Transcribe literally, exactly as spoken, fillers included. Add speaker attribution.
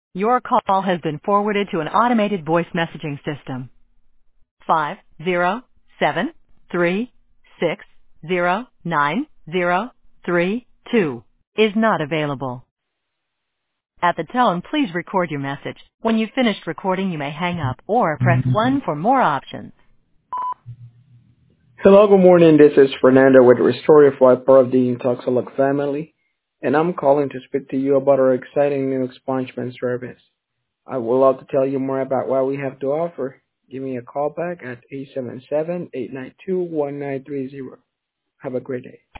Speaker 1: Your call has been forwarded to an automated voice messaging system. Five zero seven three six zero nine zero three two is not available. At the tone, please record your message. When you've finished recording, you may hang up or press one for more options.
Speaker 2: Hello, good morning. This is Fernando with Restore Life, part of the Intoxalog family, and I'm calling to speak to you about our exciting new expungement service. I would love to tell you more about what we have to offer. Give me a call back at eight seven seven, eight nine two, one nine three zero. Have a great day.